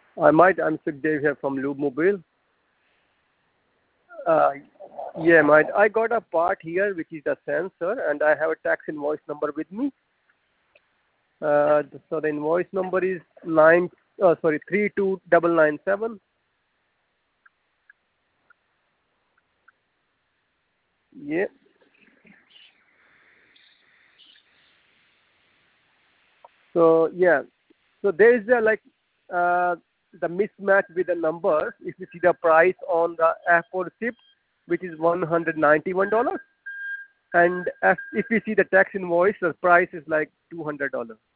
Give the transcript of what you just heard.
I'm Sukhdev here from Lube Mobile. Uh, yeah, mate. I got a part here which is a sensor, and I have a tax invoice number with me. So the invoice number is 32997. Yeah. So yeah. So there is a uh, the mismatch with the numbers. If you see the price on the airport receipt, which is $191, and if you see the tax invoice, the price is like $200.